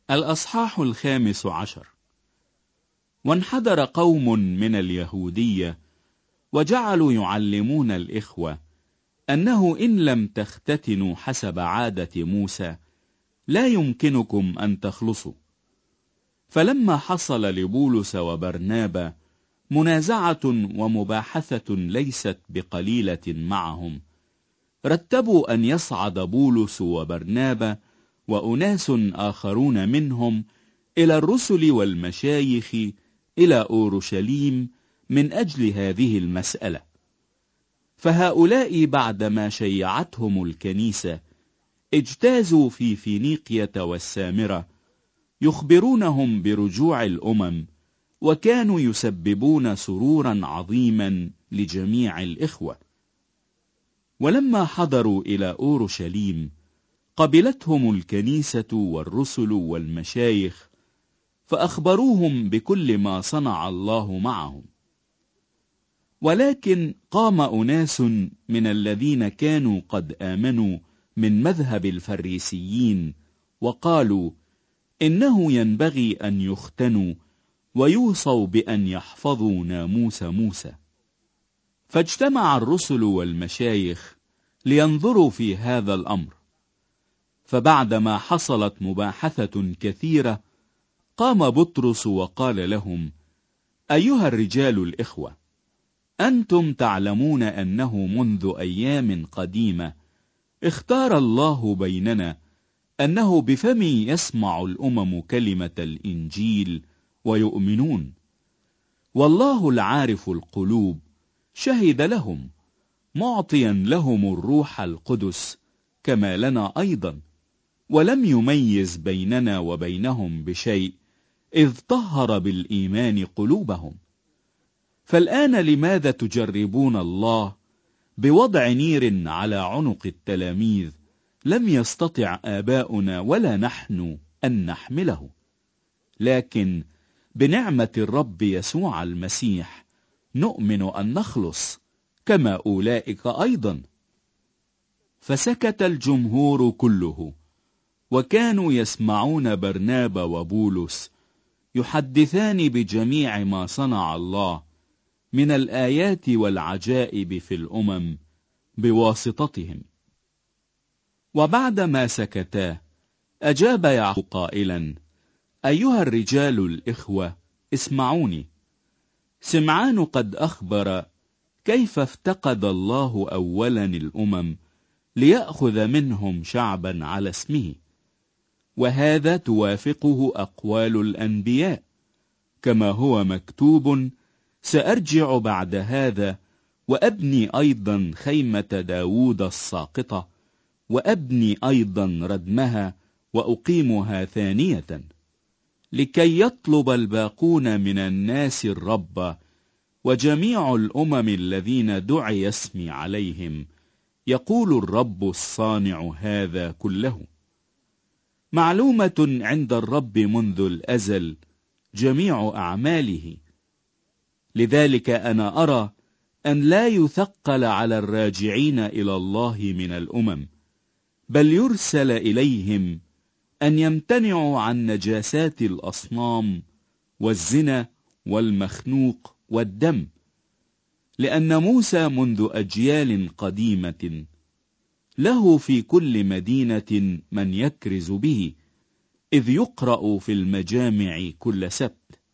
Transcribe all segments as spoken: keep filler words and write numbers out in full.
الأصحاح الخامس عشر. وانحدر قوم من اليهودية وجعلوا يعلمون الإخوة أنه إن لم تختتنوا حسب عادة موسى لا يمكنكم أن تخلصوا. فلما حصل لبولس وبرنابا منازعة ومباحثة ليست بقليلة معهم، رتبوا أن يصعد بولس وبرنابا وأناس آخرون منهم إلى الرسل والمشايخ إلى أورشليم من أجل هذه المسألة. فهؤلاء بعدما شيعتهم الكنيسة اجتازوا في فينيقية والسامرة يخبرونهم برجوع الأمم، وكانوا يسببون سرورا عظيما لجميع الإخوة. ولما حضروا إلى أورشليم قبلتهم الكنيسة والرسل والمشايخ، فأخبروهم بكل ما صنع الله معهم. ولكن قام أناس من الذين كانوا قد آمنوا من مذهب الفريسيين وقالوا إنه ينبغي أن يختنوا ويوصوا بأن يحفظوا ناموس موسى. فاجتمع الرسل والمشايخ لينظروا في هذا الأمر. فبعدما حصلت مباحثة كثيرة قام بطرس وقال لهم: أيها الرجال الإخوة، أنتم تعلمون أنه منذ أيام قديمة اختار الله بيننا أنه بفمي يسمع الأمم كلمة الإنجيل ويؤمنون، والله العارف القلوب شهد لهم معطيا لهم الروح القدس كما لنا أيضا، ولم يميز بيننا وبينهم بشيء إذ طهر بالإيمان قلوبهم. فالآن لماذا تجربون الله بوضع نير على عنق التلاميذ لم يستطع آباؤنا ولا نحن أن نحمله؟ لكن بنعمة الرب يسوع المسيح نؤمن أن نخلص كما أولئك أيضا. فسكت الجمهور كله، وكانوا يسمعون برنابا وبولس يحدثان بجميع ما صنع الله من الآيات والعجائب في الأمم بواسطتهم. وبعدما سكتا أجاب يعقوب قائلا: أيها الرجال الإخوة، اسمعوني. سمعان قد أخبر كيف افتقد الله أولا الأمم ليأخذ منهم شعبا على اسمه، وهذا توافقه أقوال الأنبياء، كما هو مكتوب: سأرجع بعد هذا وأبني أيضا خيمة داود الساقطة، وأبني أيضا ردمها وأقيمها ثانية، لكي يطلب الباقون من الناس الرب، وجميع الأمم الذين دعي اسمي عليهم، يقول الرب الصانع هذا كله. معلومة عند الرب منذ الأزل جميع أعماله، لذلك أنا أرى أن لا يثقل على الراجعين إلى الله من الأمم، بل يرسل إليهم أن يمتنعوا عن نجاسات الأصنام والزنا والمخنوق والدم، لأن موسى منذ أجيال قديمة له في كل مدينة من يكرز به، إذ يقرأ في المجامع كل سبت.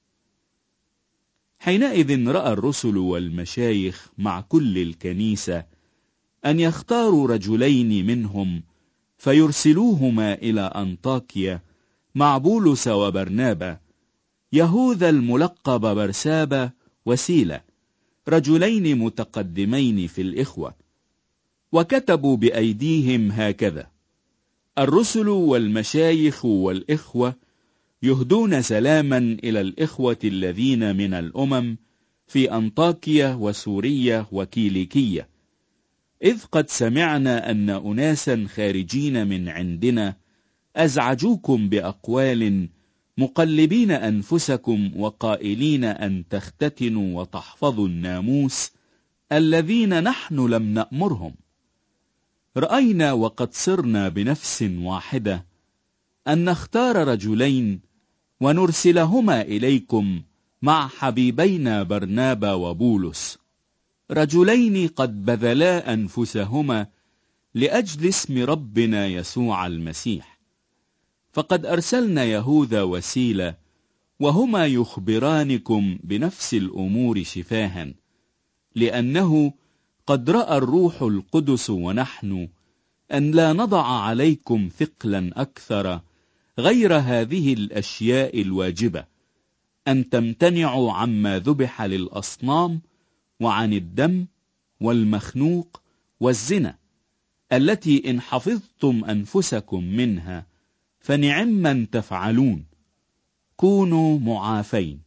حينئذ رأى الرسل والمشايخ مع كل الكنيسة أن يختاروا رجلين منهم فيرسلوهما إلى أنطاكيا مع بولس وبرنابا، يهوذا الملقب برسابا وسيلة، رجلين متقدمين في الإخوة. وكتبوا بأيديهم هكذا: الرسل والمشايخ والإخوة يهدون سلاما إلى الإخوة الذين من الأمم في أنطاكيا وسوريا وكيليكية، إذ قد سمعنا أن أناسا خارجين من عندنا أزعجوكم بأقوال مقلبين أنفسكم وقائلين أن تختتنوا وتحفظوا الناموس الذين نحن لم نأمرهم. رأينا وقد صرنا بنفس واحدة أن نختار رجلين ونرسلهما إليكم مع حبيبينا برنابا وبولس، رجلين قد بذلا أنفسهما لأجل اسم ربنا يسوع المسيح. فقد أرسلنا يهوذا وسيلة، وهما يخبرانكم بنفس الأمور شفاها، لأنه قد رأى الروح القدس ونحن أن لا نضع عليكم ثقلا أكثر غير هذه الأشياء الواجبة: أن تمتنعوا عما ذبح للأصنام، وعن الدم والمخنوق والزنا، التي إن حفظتم أنفسكم منها فنعما تفعلون. كونوا معافين.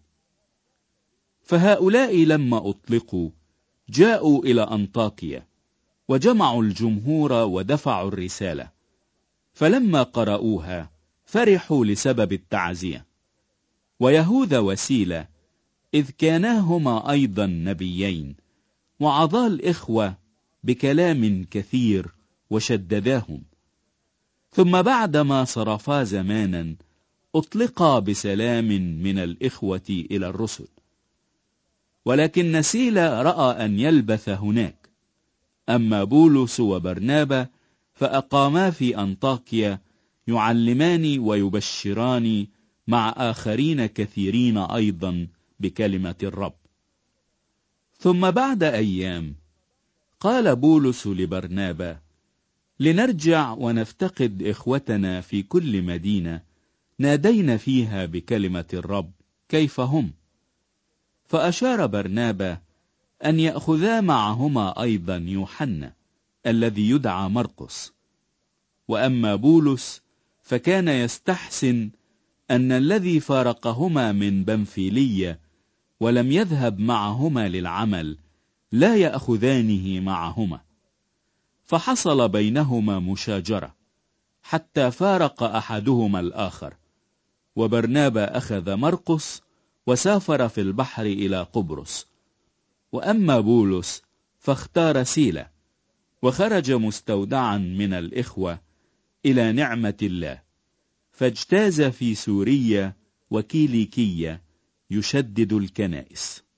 فهؤلاء لما أطلقوا جاءوا إلى أنطاكيا، وجمعوا الجمهور ودفعوا الرسالة، فلما قرأوها فرحوا لسبب التعزية. ويهوذا وسيلة إذ كاناهما أيضا نبيين، وعظا الإخوة بكلام كثير وشدداهم. ثم بعدما صرفا زمانا أطلقا بسلام من الإخوة إلى الرسل. ولكن سيلة رأى أن يلبث هناك، أما بولس وبرنابا فأقاما في أنطاكيا يعلمان ويبشران مع آخرين كثيرين أيضا بكلمة الرب. ثم بعد أيام قال بولس لبرنابا: لنرجع ونفتقد إخوتنا في كل مدينة نادينا فيها بكلمة الرب كيف هم. فأشار برنابا أن يأخذا معهما أيضا يوحنا الذي يدعى مرقس. وأما بولس فكان يستحسن أن الذي فارقهما من بنفيلية ولم يذهب معهما للعمل لا يأخذانه معهما. فحصل بينهما مشاجرة حتى فارق أحدهما الآخر، وبرنابا أخذ مرقس وسافر في البحر إلى قبرص. وأما بولس فاختار سيلة، وخرج مستودعا من الإخوة إلى نعمة الله، فاجتاز في سوريا وكيليكية يشدد الكنائس.